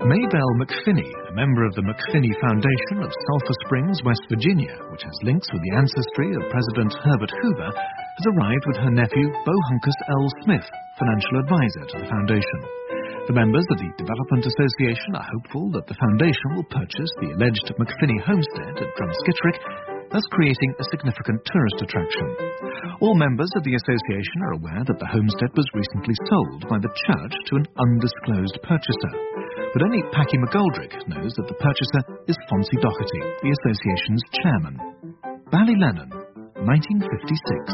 Maybelle McPhinney, a member of the McPhinney Foundation of Sulphur Springs, West Virginia, which has links with the ancestry of President Herbert Hoover, has arrived with her nephew, Bohunkus L. Smith, financial advisor to the foundation. The members of the Development Association are hopeful that the foundation will purchase the alleged McPhinney homestead at Drumskitterick, thus creating a significant tourist attraction. All members of the association are aware that the homestead was recently sold by the church to an undisclosed purchaser. But only Packy McGoldrick knows that the purchaser is Fonzie Doherty, the association's chairman. Ballylennon, 1956.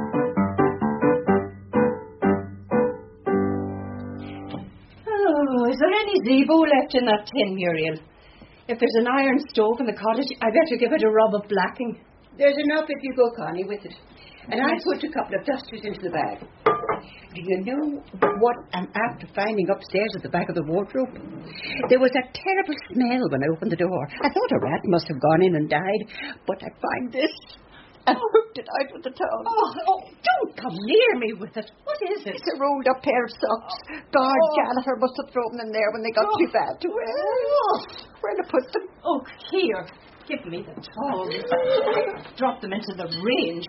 Oh, is there any Zebo left in that tin, Muriel? If there's an iron stove in the cottage, I better give it a rub of blacking. There's enough if you go, Connie, with it. And I put a couple of dusters into the bag. Do you know what I'm after finding upstairs at the back of the wardrobe? There was a terrible smell when I opened the door. I thought a rat must have gone in and died, but I find this and hooked it out with the tongue. Oh, don't come near me with it. What is it? It's a rolled up pair of socks. God, Gallagher must have thrown them in there when they got too bad to wear. Where to put them? Oh, here. Give me the towels. Drop them into the range.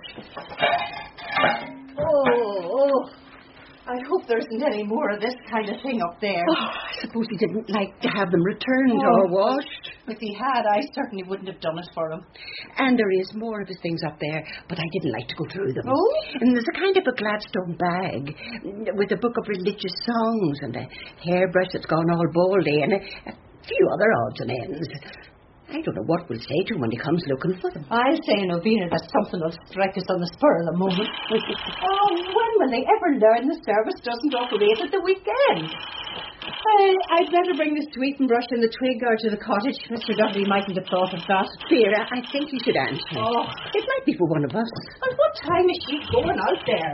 Oh. I hope there isn't any more of this kind of thing up there. Oh, I suppose he didn't like to have them returned or washed. If he had, I certainly wouldn't have done it for him. And there is more of his things up there, but I didn't like to go through them. Oh? And there's a kind of a Gladstone bag with a book of religious songs and a hairbrush that's gone all baldy and a few other odds and ends. I don't know what we'll say to him when he comes looking for them. I'll say, Novena, that something will strike us on the spur of the moment. Oh, when will they ever learn the service doesn't operate at the weekend? I'd better bring the sweeping brush and the twig out to the cottage. Mr. Dudley mightn't have thought of that. Vera, I think you should answer. Oh. It might be for one of us. And what time is she going out there?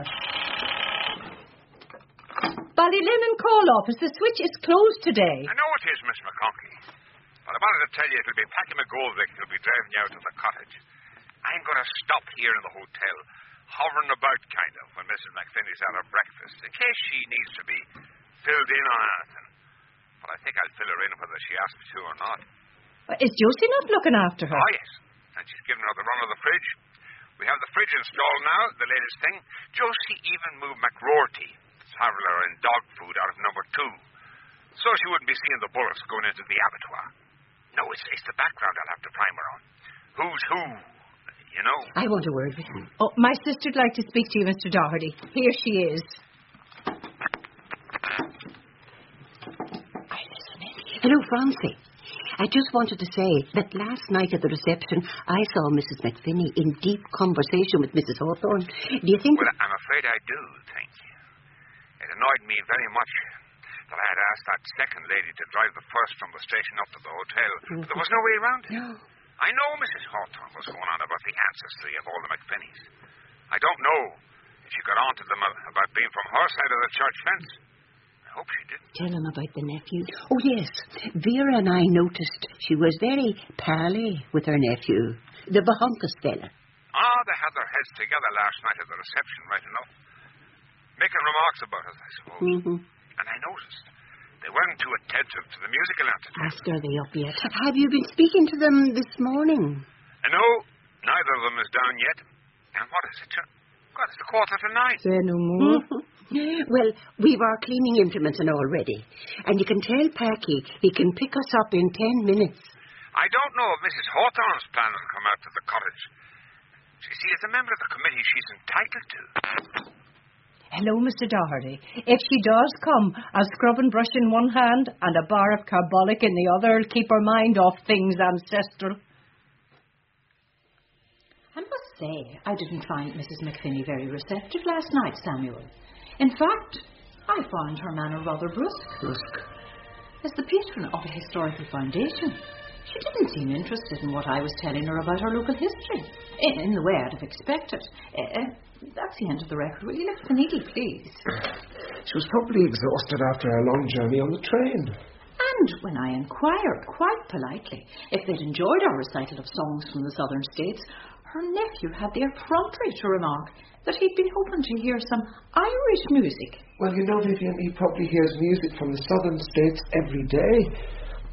Ballylennon call office. The switch is closed today. I know it is, Miss McConkie. But I wanted to tell you it'll be Packy McGoldrick who'll be driving you out to the cottage. I'm going to stop here in the hotel, hovering about kind of, when Mrs. McPhinney's at her breakfast, in case she needs to be filled in on anything. But I think I'll fill her in whether she asks me to or not. Is Josie not looking after her? Oh, yes. And she's given her the run of the fridge. We have the fridge installed now, the latest thing. Josie even moved McRoarty, traveller and dog food, out of number 2. So she wouldn't be seeing the bullets going into the abattoir. No, it's the background I'll have to prime her on. Who's who, you know? I want a word with you. Oh, my sister'd like to speak to you, Mr. Doherty. Here she is. Hello, Francie. I just wanted to say that last night at the reception, I saw Mrs. McPhinney in deep conversation with Mrs. Hawthorne. Do you think... Well, I'm afraid I do, thank you. It annoyed me very much that I had asked that second lady to drive the first from the station up to the hotel. But there was no way around it. No. I know Mrs. Hawthorne was going on about the ancestry of all the McPhinneys. I don't know if she got on to them about being from her side of the church fence. I hope she didn't. Tell him about the nephew. Oh, yes. Vera and I noticed she was very pally with her nephew, the Bohunkus fella. Ah, they had their heads together last night at the reception, right enough. Making remarks about us, I suppose. Mm-hmm. And I noticed they weren't too attentive to the musical entertainment. Are they up yet? Have you been speaking to them this morning? No, neither of them is down yet. And what is it, sir? God, it's 9:15. Say no more. Well, we've our cleaning implements and all ready. And you can tell Packy he can pick us up in 10 minutes. I don't know if Mrs. Hawthorne's planning to come out to the cottage. You see, as a member of the committee, she's entitled to. Hello, Mr. Doherty. If she does come, a scrub and brush in one hand and a bar of carbolic in the other will keep her mind off things ancestral. I must say, I didn't find Mrs. McPhinney very receptive last night, Samuel. In fact, I found her manner rather brusque. As the patron of a historical foundation, she didn't seem interested in what I was telling her about our local history, in the way I'd have expected. That's the end of the record. Will you lift the needle, please? She was probably exhausted after a long journey on the train. And when I inquired, quite politely, if they'd enjoyed our recital of songs from the southern states, her nephew had the effrontery to remark that he'd been hoping to hear some Irish music. Well, you know, Vivian, he probably hears music from the southern states every day.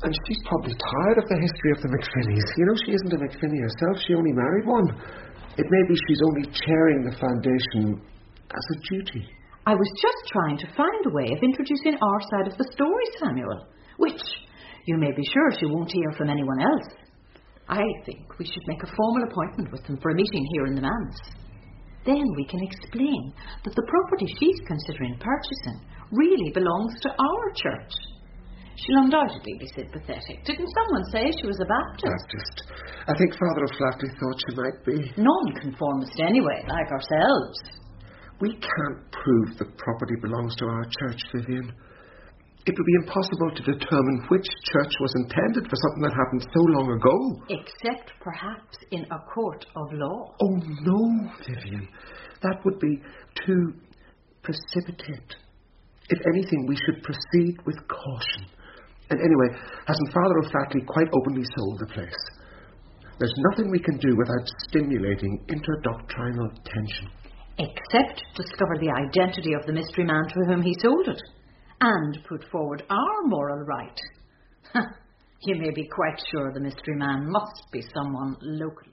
And she's probably tired of the history of the McFinnies. You know, she isn't a McFinny herself. She only married one. It may be she's only chairing the foundation as a duty. I was just trying to find a way of introducing our side of the story, Samuel, which you may be sure she won't hear from anyone else. I think we should make a formal appointment with them for a meeting here in the manse. Then we can explain that the property she's considering purchasing really belongs to our church. She'll undoubtedly be sympathetic. Didn't someone say she was a Baptist? I think Father O'Flaherty thought she might be. Non-conformist anyway, like ourselves. We can't prove the property belongs to our church, Vivian. It would be impossible to determine which church was intended for something that happened so long ago. Except perhaps in a court of law. Oh, no, Vivian. That would be too precipitate. If anything, we should proceed with caution. And anyway, hasn't Father O'Flaherty quite openly sold the place? There's nothing we can do without stimulating interdoctrinal tension. Except discover the identity of the mystery man to whom he sold it. And put forward our moral right. You may be quite sure the mystery man must be someone local.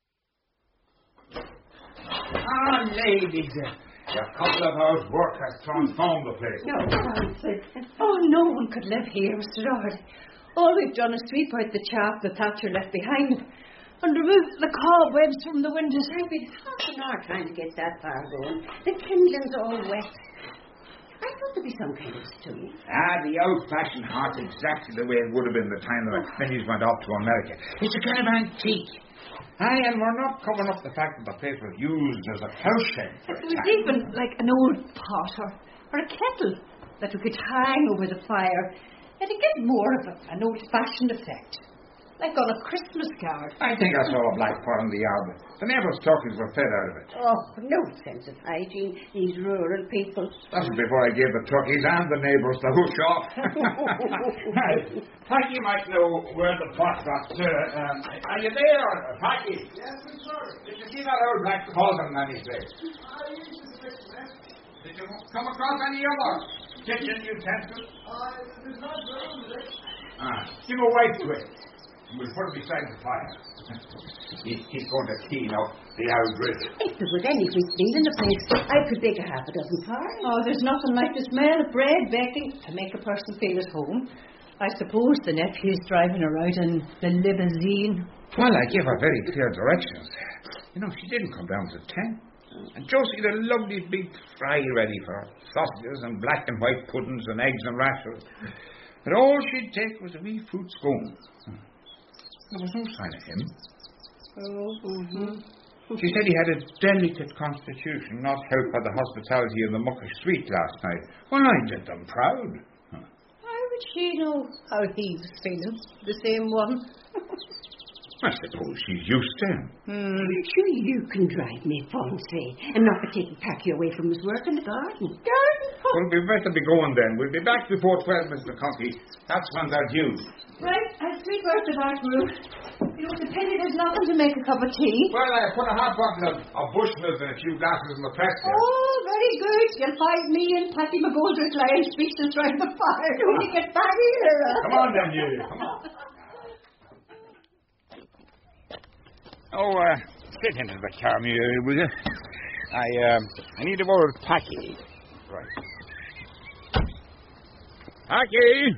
Ah, ladies, a couple of hours' work has transformed the place. No, Francis. Oh, no one could live here, Mr. Doherty. All we've done is sweep out the chaff the Thatcher left behind and remove the cobwebs from the windows. I've been half an hour trying to get that fire going. The kindling's all wet. I thought there'd be some kind of stew. The old-fashioned heart's exactly the way it would have been the time the McFinnies went off to America. It's a kind of antique. And we're not covering up the fact that the place was used as a cowshed. It was even like an old pot or a kettle that we could hang over the fire. It'd get more of an old-fashioned effect. Like on a Christmas card. I think I saw a black pot in the yard. The neighbours' turkeys were fed out of it. Oh, no sense of hygiene, these rural people. That was before I gave the turkeys and the neighbours the hoosh off. Peggy might know where the pot got. Are you there, Peggy? Yes, I'm sorry. Did you see that old black cauldron any place? I used to fix that. Did you come across any other kitchen utensils? There's not room there. Give a wipe to it. We'll put it beside the fire. He's going to clean up the old griddle. If there was anything clean in the place, I could bake a half a dozen pies. Oh, there's nothing like the smell of bread baking to make a person feel at home. I suppose the nephew's driving around in the limousine. Well, I gave her very clear directions. You know, she didn't come down to 10. And Josie had a lovely big fry ready for her. Sausages and black and white puddings and eggs and rashers. But all she'd take was a wee fruit scone. There was no sign of him. She said he had a delicate constitution, not helped by the hospitality in the muckish suite last night. Well, I did them proud. How would she know how he was feeling? The same one? I suppose she's used to him. Sure, you can drive me, Fonzie, and not be taking Packy away from his work in the garden. Well, we'd better be going then. We'll be back before 12, Mr. Conkey. That's when they're due. Right, I'll sweep out the back room. You know, it's a pity there's nothing to make a cup of tea. Well, I put a hot bottle of bush milk and a few glasses in the press here. Oh, very good. You'll find me and Patty McGoldrick lying speechless round the fire when you get back here. Come on then, you. Come on. Sit into the car, will you? I need a word with Packy. Right. Packy!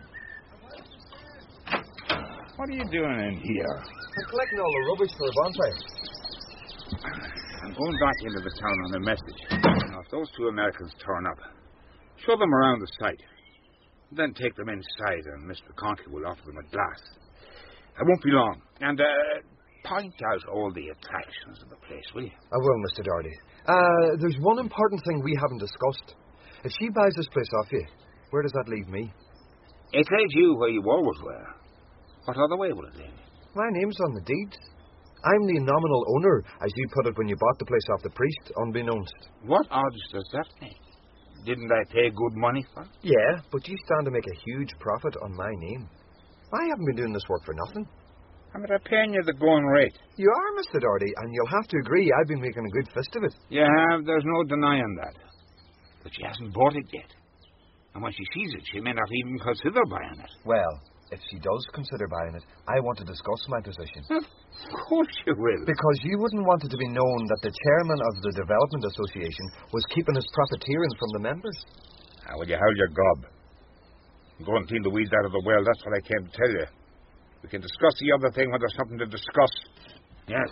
What are you doing in here? I'm collecting all the rubbish for a bonfire. I'm going back into the town on a message. Now, if those two Americans turn up, show them around the site. Then take them inside and Mr. Conkey will offer them a glass. I won't be long. And, point out all the attractions of the place, will you? I will, Mr. Doherty. There's one important thing we haven't discussed. If she buys this place off you, where does that leave me? It leaves you where you always were. What other way will it leave you? My name's on the deeds. I'm the nominal owner, as you put it when you bought the place off the priest, unbeknownst. What odds does that make? Didn't I pay good money for it? Yeah, but you stand to make a huge profit on my name. I haven't been doing this work for nothing. I'm paying you the going rate. You are, Mr. Doherty, and you'll have to agree I've been making a good fist of it. You have, there's no denying that. But she hasn't bought it yet. And when she sees it, she may not even consider buying it. Well, If she does consider buying it, I want to discuss my position. Of course you will. Because you wouldn't want it to be known that the chairman of the Development Association was keeping his profiteering from the members. Will you hold your gob? Go and clean the weeds out of the well, that's what I came to tell you. We can discuss the other thing when there's something to discuss. Yes.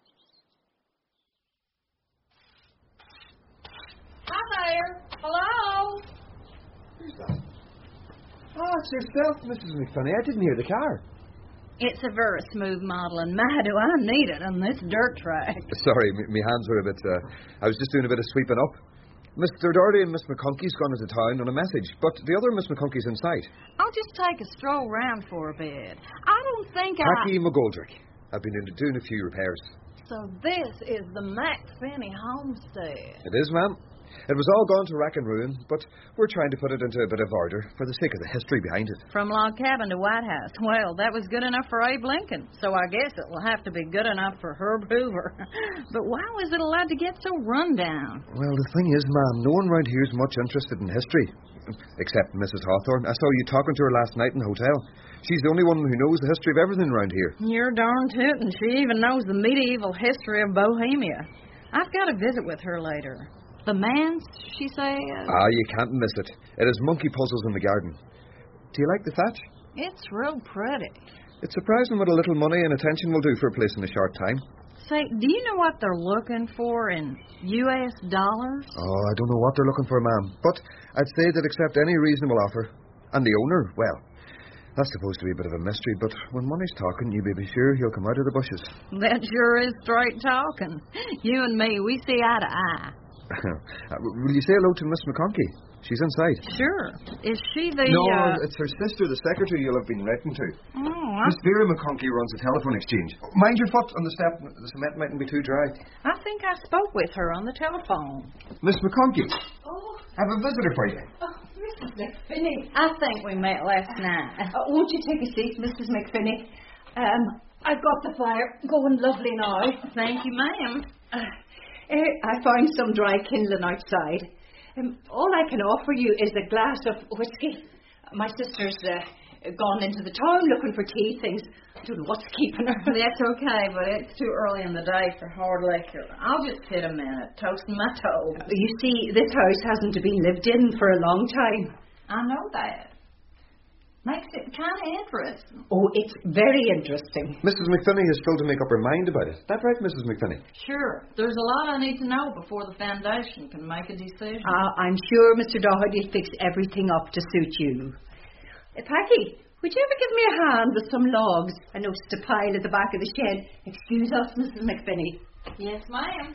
Hi there. Hello. Who's that? Oh, it's yourself, Mrs. McFinney. I didn't hear the car. It's a very smooth model, and my, do I need it on this dirt track. Sorry, my hands were a bit... I was just doing a bit of sweeping up. Mr. Doherty and Miss McConkey's gone into town on a message, but the other Miss McConkey's in sight. I'll just take a stroll round for a bit. I don't think Packie McGoldrick. I've been doing a few repairs. So this is the McFinney homestead. It is, ma'am. It was all gone to rack and ruin, but we're trying to put it into a bit of order for the sake of the history behind it. From log cabin to White House. Well, that was good enough for Abe Lincoln, so I guess it will have to be good enough for Herb Hoover. But why was it allowed to get so run down? Well, the thing is, ma'am, no one round here is much interested in history. Except Mrs. Hawthorne. I saw you talking to her last night in the hotel. She's the only one who knows the history of everything around here. You're darn tootin'. She even knows the medieval history of Bohemia. I've got to visit with her later. The manse, she says? You can't miss it. It is monkey puzzles in the garden. Do you like the thatch? It's real pretty. It's surprising what a little money and attention will do for a place in a short time. Say, do you know what they're looking for in U.S. dollars? Oh, I don't know what they're looking for, ma'am. But I'd say they'd accept any reasonable offer. And the owner, well, that's supposed to be a bit of a mystery, but when money's talking, you may be sure he'll come out of the bushes. That sure is straight talking. You and me, we see eye to eye. Will you say hello to Miss McConkey? She's in sight. Sure. Is she the... No, it's her sister, the secretary you'll have been writing to. Oh, Miss Vera McConkey runs the telephone exchange. Mind your foot on the step. The cement mightn't be too dry. I think I spoke with her on the telephone. Miss McConkey. Oh. I have a visitor for you. Oh, Mrs. McFinney. I think we met last night. Won't you take a seat, Mrs. McFinney? I've got the fire going lovely now. Thank you, ma'am. I found some dry kindling outside. All I can offer you is a glass of whiskey. My sister's gone into the town looking for tea things. I don't know what's keeping her. That's okay, but it's too early in the day for hard liquor. I'll just sit a minute, toasting my toes. You see, this house hasn't been lived in for a long time. I know that. Makes it kind of interesting. Oh, it's very interesting. Mrs. McFinney is still to make up her mind about it. Is that right, Mrs. McFinney? Sure. There's a lot I need to know before the foundation can make a decision. I'm sure Mr. Doherty will fix everything up to suit you. Packie, would you ever give me a hand with some logs? I noticed a pile at the back of the shed. Excuse us, Mrs. McFinney. Yes, ma'am.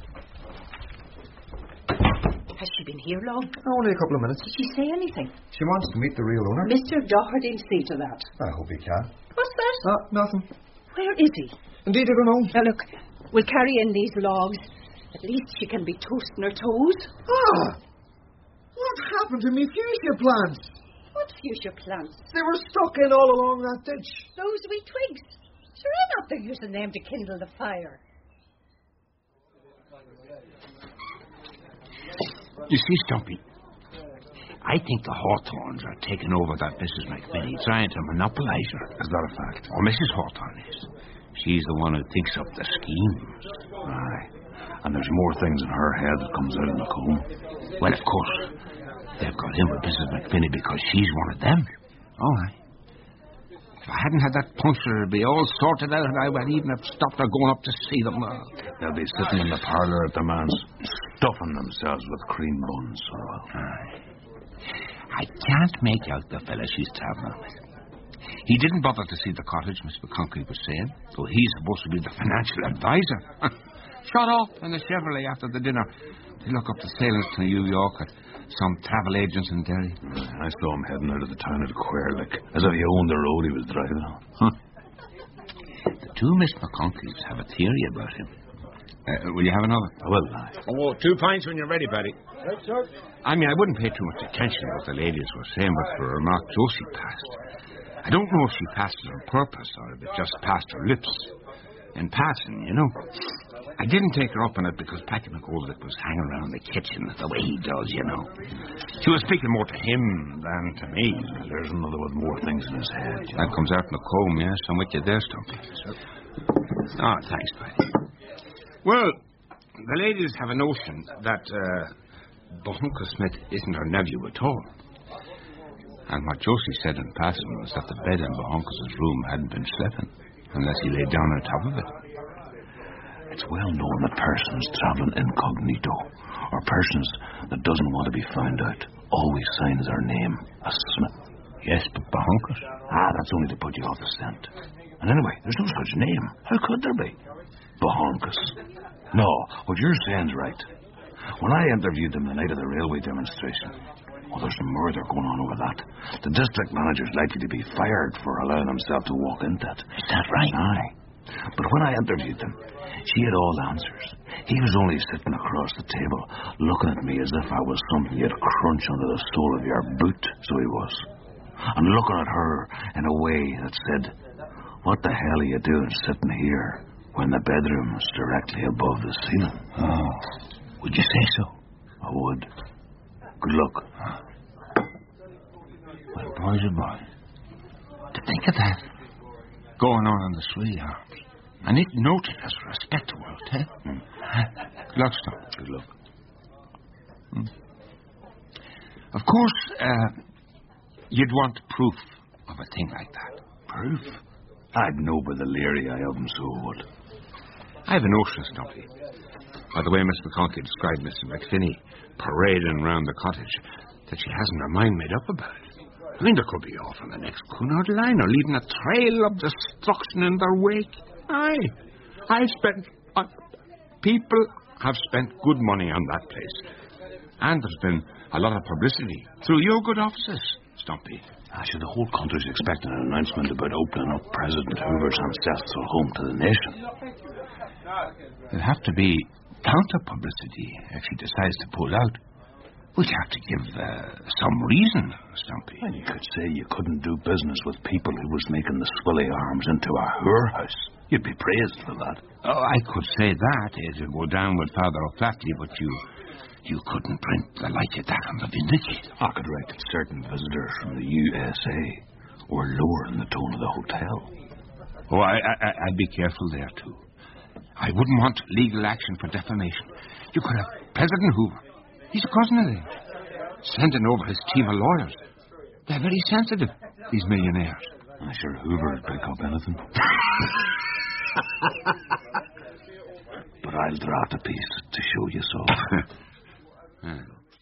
Has she been here long? Only a couple of minutes. Did she say anything? She wants to meet the real owner. Mr. Doherty will see to that. I hope he can. What's that? Nothing. Where is he? Indeed, I don't know. Now, look, we'll carry in these logs. At least she can be toasting her toes. What happened to me fuchsia plants? What fuchsia plants? They were stuck in all along that ditch. Those wee twigs. Sure, I'm not there using them to kindle the fire. You see, Stumpy, I think the Hawthorns are taking over that Mrs. McFinney, trying to monopolize her. Is that a fact? Oh, Mrs. Hawthorne is. She's the one who thinks up the schemes. Aye. And there's more things in her head that comes out in the comb. Well, of course, they've got in with Mrs. McFinney because she's one of them. All right. If I hadn't had that puncture, it'd be all sorted out, and I would even have stopped her going up to see them. They'll be sitting in the parlour at the manse, stuffing themselves with cream buns. I can't make out the fella she's travelling with. He didn't bother to see the cottage, Miss McConkey was saying. So he's supposed to be the financial advisor. Shut off in the Chevrolet after the dinner to look up the sailings to New York at some travel agents in Derry. I saw him heading out of the town at a queer lick, as if he owned the road he was driving on. The two Miss McConkeys have a theory about him. Will you have another? I will. 2 pints when you're ready, Paddy. Right, sir. I mean, I wouldn't pay too much attention to what the ladies were saying, but for a remark Josie passed. I don't know if she passed it on purpose or if it just passed her lips. In passing, you know. I didn't take her up on it because Packy McGoldrick was hanging around the kitchen the way he does, you know. She was speaking more to him than to me. There's another with more things in his head. You know. That comes out in the comb, yes. I'm with you there, Stumpy. Oh, thanks, Paddy. Well, the ladies have a notion that Bohunka Smith isn't her nephew at all. And what Josie said in passing was that the bed in Bohunka's room hadn't been slept in unless he lay down on top of it. It's well known that persons travelling incognito, or persons that doesn't want to be found out, always signs their name as Smith. Yes, but Bohunka's? That's only to put you off the scent. And anyway, there's no such name. How could there be? Bohunka's. No, what you're saying's right. When I interviewed them the night of the railway demonstration, there's some murder going on over that. The district manager's likely to be fired for allowing himself to walk into it. Is that right? Aye. But when I interviewed them, she had all answers. He was only sitting across the table, looking at me as if I was something you'd crunch under the sole of your boot, so he was. And looking at her in a way that said, what the hell are you doing sitting here when the bedroom is directly above the ceiling? Oh, would you say so? I would. Good luck. Well, boys are boys. To think of that going on in the Swede Arms. And it noted as respectable, eh? Good luck, Stumpy. Good luck. Of course, you'd want proof of a thing like that. Proof? I'd know by the leery I of him, so would. I have a notion, Stumpy. By the way Miss McConkie described Mr. McFinney parading around the cottage, that she hasn't her mind made up about it. I mean, there could be off on the next Cunard line, or leaving a trail of destruction in their wake. Aye. People have spent good money on that place. And there's been a lot of publicity through your good offices, Stumpy. Actually, the whole country's expecting an announcement about opening up President Hoover's ancestral home to the nation. There'll have to be counter-publicity if she decides to pull out. We'd have to give some reason, Stumpy. And you could say you couldn't do business with people who was making the Swilly Arms into a whorehouse. You'd be praised for that. Oh, I could say that. It'd go down with Father O'Flatley, but you couldn't print the like of that on the Vindicator. I could write that certain visitors from the USA were lowering the tone of the hotel. Oh, I'd be careful there, too. I wouldn't want legal action for defamation. You could have President Hoover. He's a cousin of theirs. Sending over his team of lawyers. They're very sensitive, these millionaires. I'm sure Hoover would pick up anything. But I'll draft a piece to show you so.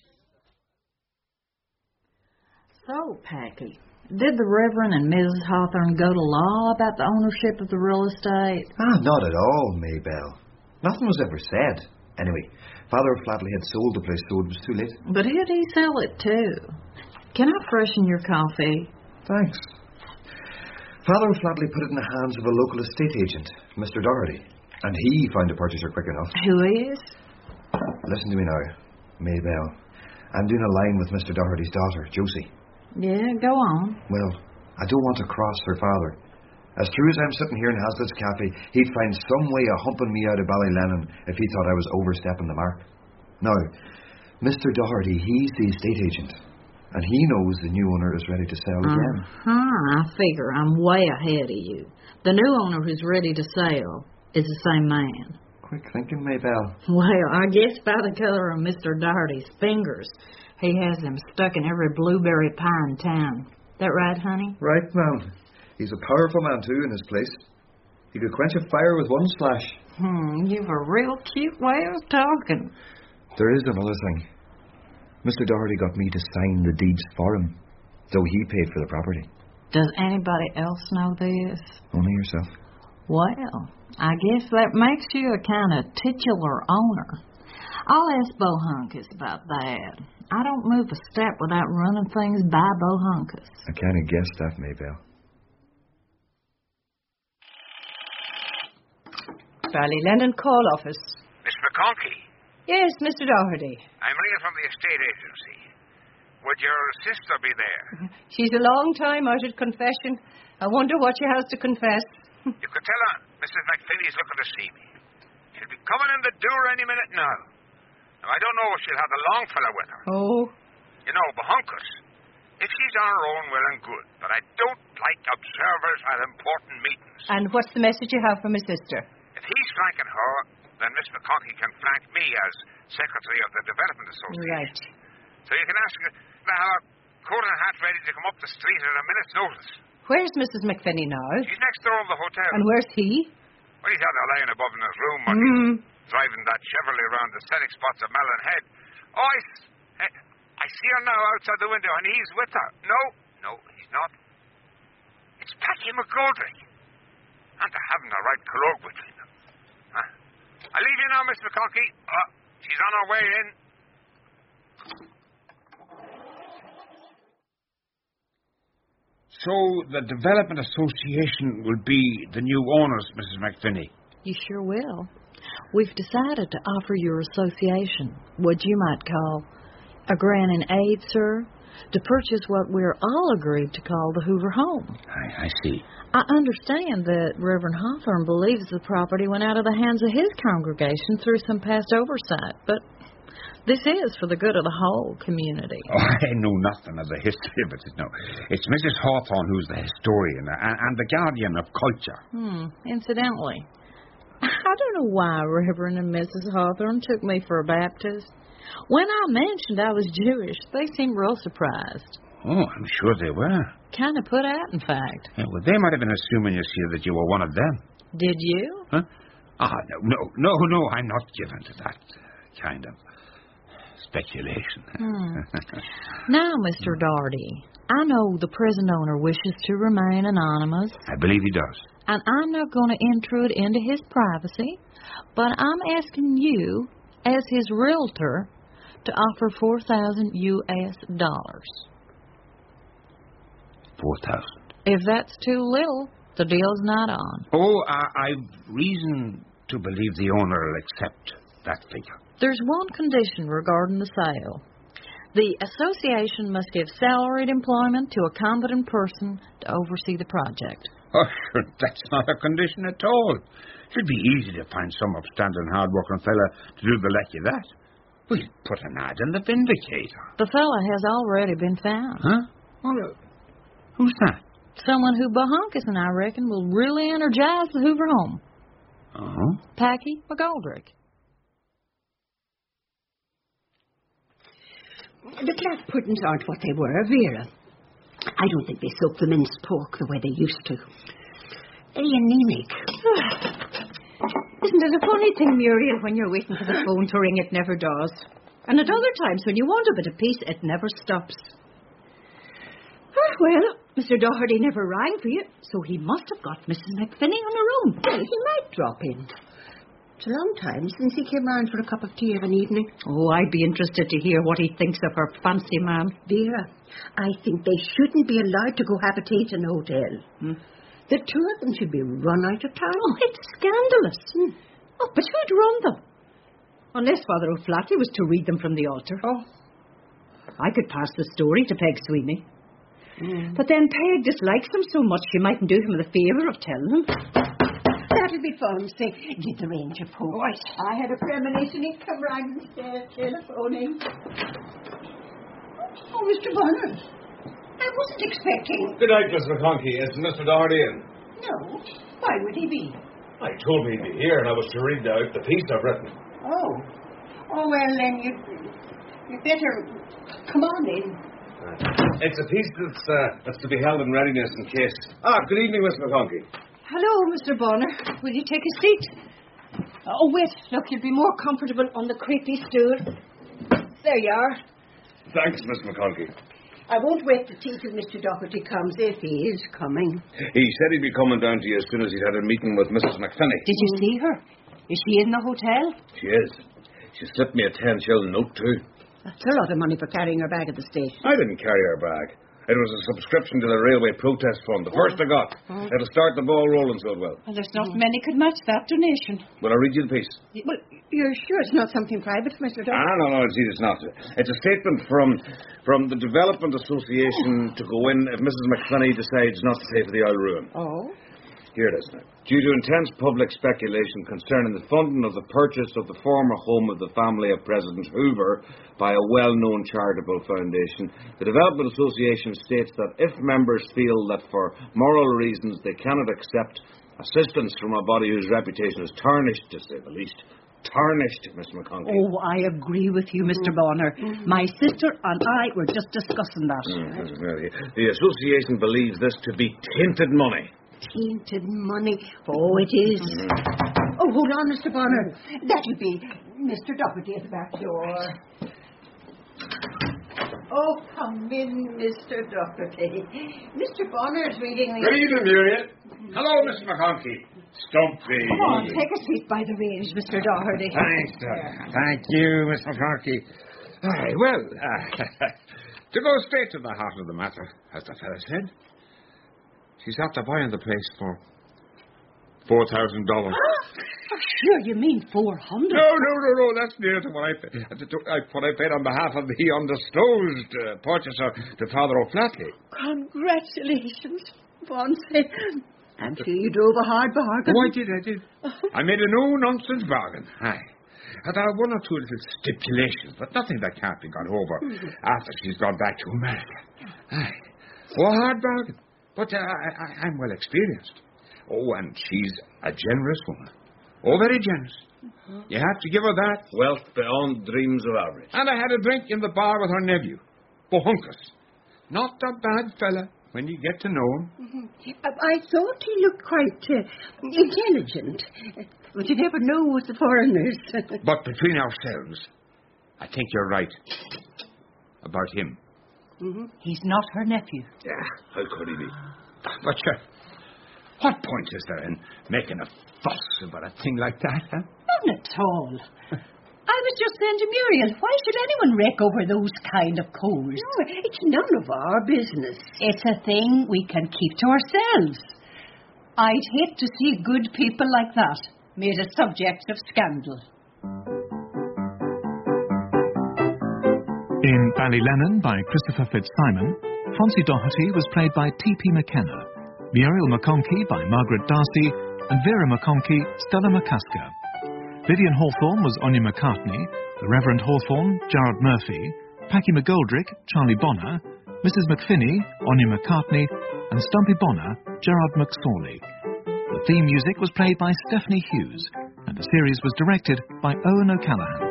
So, Packy, did the Reverend and Mrs. Hawthorne go to law about the ownership of the real estate? Not at all, Maybelle. Nothing was ever said. Anyway, Father O'Flatley had sold the place, so it was too late. But who'd he sell it to? Can I freshen your coffee? Thanks. Father O'Flatley put it in the hands of a local estate agent, Mr. Doherty, and he found a purchaser quick enough. Who is? Listen to me now, Maybelle. I'm doing a line with Mr. Doherty's daughter, Josie. Yeah, go on. Well, I don't want to cross her father. As true as I'm sitting here in Hazlitt's Cafe, he'd find some way of humping me out of Ballylennon if he thought I was overstepping the mark. Now, Mr. Doherty, he's the estate agent, and he knows the new owner is ready to sell again. I figure I'm way ahead of you. The new owner who's ready to sell is the same man. Quick thinking, Maybelle. Well, I guess by the color of Mr. Doherty's fingers, he has them stuck in every blueberry pie in town. That right, honey? Right, ma'am. He's a powerful man, too, in his place. He could quench a fire with one slash. You've a real cute way of talking. There is another thing. Mr. Doherty got me to sign the deeds for him, though he paid for the property. Does anybody else know this? Only yourself. Well, I guess that makes you a kind of titular owner. I'll ask Bohunkus about that. I don't move a step without running things by Bohunkus. I kind of guessed that, Maybelle. Ballylennon call office. Miss McConkie? Yes, Mr. Doherty. I'm ringing from the estate agency. Would your sister be there? She's a long time out at confession. I wonder what she has to confess. You could tell her Mrs. McFinney's looking to see me. She'll be coming in the door any minute now. Now, I don't know if she'll have the long fella with her. Oh. You know, Bahunkus, if she's on her own, well and good, but I don't like observers at important meetings. And what's the message you have for my sister? If he's flanking her, then Miss McConkie can flank me as Secretary of the Development Association. Right. So you can ask her to have a coat and hat ready to come up the street at a minute's notice. Where's Mrs. McFinney now? She's next door in the hotel. And where's he? Well, he's out there lying above in his room, driving that Chevrolet around the scenic spots of Mellon Head. Oh, I see her now outside the window, and he's with her. No, he's not. It's Packy McGoldrick. And they're having a right colloque between them. I'll leave you now, Miss McConkie. She's on her way in. So the Development Association will be the new owners, Mrs. McFinney? You sure will. We've decided to offer your association what you might call a grant in aid, sir, to purchase what we're all agreed to call the Hoover home. I see. I understand that Reverend Hawthorne believes the property went out of the hands of his congregation through some past oversight, but this is for the good of the whole community. Oh, I know nothing of the history of it. No, it's Mrs. Hawthorne who's the historian and the guardian of culture. Incidentally, I don't know why Reverend and Mrs. Hawthorne took me for a Baptist. When I mentioned I was Jewish, they seemed real surprised. Oh, I'm sure they were. Kind of put out, in fact. Yeah, well, they might have been assuming, you see, that you were one of them. Did you? Huh? No, I'm not given to that kind of speculation. Now, Mr. Daugherty, I know the present owner wishes to remain anonymous. I believe he does. And I'm not going to intrude into his privacy, but I'm asking you, as his realtor, to offer $4,000 US. 4,000. If that's too little, the deal's not on. Oh, I've reason to believe the owner will accept that figure. There's one condition regarding the sale. The association must give salaried employment to a competent person to oversee the project. Oh, sure, that's not a condition at all. It'd be easy to find some upstanding, hard-working fella to do the like of that. We'll put an ad in the Vindicator. The fella has already been found. Huh? Well, who's that? Someone who Bahunkus and I reckon will really energize the Hoover home. Oh? Packy McGoldrick. The black puddings aren't what they were, Vera. I don't think they soak the minced pork the way they used to. Anemic. Isn't it a funny thing, Muriel, when you're waiting for the phone to ring, it never does. And at other times, when you want a bit of peace, it never stops. Well, Mr. Doherty never rang for you, so he must have got Mrs. McFinney on her own. Well, he might drop in. It's a long time since he came round for a cup of tea of an evening. Oh, I'd be interested to hear what he thinks of her fancy man. Vera, I think they shouldn't be allowed to go have a tea in a hotel. The two of them should be run out of town. Oh, it's scandalous. Oh, but who'd run them? Unless Father O'Flaherty was to read them from the altar. Oh. I could pass the story to Peg Sweeney. But then Peg dislikes him so much she mightn't do him the favour of telling him. That'll be fun. Say, give the range a poke. Right. I had a premonition he'd come round and start telephoning. Oh, Mr. Bonner. I wasn't expecting... Good night, Miss McConkie. Is Mr. Doherty in? No. Why would he be? He told me he'd be here and I was to read out the piece I've written. Oh. Oh, well, then you'd better come on in. It's a piece that's to be held in readiness in case... good evening, Miss McConkie. Hello, Mr. Bonner. Will you take a seat? Oh, wait. Look, you'll be more comfortable on the creepy stool. There you are. Thanks, Miss McConkie. I won't wait to tea till Mr. Doherty comes, if he is coming. He said he'd be coming down to you as soon as he'd had a meeting with Mrs. McFinney. Did you see her? Is she in the hotel? She is. She slipped me a 10-shilling note, too. That's a lot of money for carrying her bag at the station. I didn't carry her bag. It was a subscription to the Railway Protest Fund, the first I got. It'll start the ball rolling so well. Well, there's not many could match that donation. Will I read you the piece? Well, you're sure it's not something private, Mr. Doherty? No, it's not. It's a statement from the Development Association to go in if Mrs. McFinney decides not to pay for the oil ruin. Oh? Hear this now. Due to intense public speculation concerning the funding of the purchase of the former home of the family of President Hoover by a well-known charitable foundation, the Development Association states that if members feel that for moral reasons they cannot accept assistance from a body whose reputation is tarnished, to say the least, tarnished, Miss McConkie. Oh, I agree with you, Mr. Bonner. My sister and I were just discussing that. The association believes this to be tainted money. Tainted money. Oh, it is. Oh, hold on, Mr. Bonner. That'll be Mr. Doherty at the back door. Oh, come in, Mr. Doherty. Mr. Bonner's reading the... Good evening, Muriel. Hello, Miss McConkie. Stumpy. Come on, take a seat by the range, Mr. Doherty. Thanks, thank you, Miss McConkie. Well, to go straight to the heart of the matter, as the fella said, she's after buying the place for $4,000. Sure, you mean 400? No, that's near to what I paid on behalf of the undisclosed purchaser to Father O'Flatley. Congratulations, Bonsley. I'm sure you drove a hard bargain. Oh, I did. I made a no-nonsense bargain. Aye. And there are one or two little stipulations, but nothing that can't be got over after she's gone back to America. Aye. Oh, a hard bargain. But I'm well experienced. Oh, and she's a generous woman. Oh, very generous. You have to give her that. Wealth beyond dreams of average. And I had a drink in the bar with her nephew, Bohunkus. Not a bad fella when you get to know him. I thought he looked quite intelligent. But you never know with the foreigners. But between ourselves, I think you're right about him. He's not her nephew. Yeah, how could he be? But what point is there in making a fuss about a thing like that, huh? None at all. I was just saying to Muriel, why should anyone rake over those kind of coals? No, it's none of our business. It's a thing we can keep to ourselves. I'd hate to see good people like that made a subject of scandal. In Ballylennon by Christopher Fitzsimon, Francie Doherty was played by T.P. McKenna, Muriel McConkie by Margaret Darcy, and Vera McConkie, Stella McCusker. Vivian Hawthorne was Anya McCartney, the Reverend Hawthorne, Gerard Murphy, Packy McGoldrick, Charlie Bonner, Mrs. McPhinney, Anya McCartney, and Stumpy Bonner, Gerard McSorley. The theme music was played by Stephanie Hughes, and the series was directed by Owen O'Callaghan.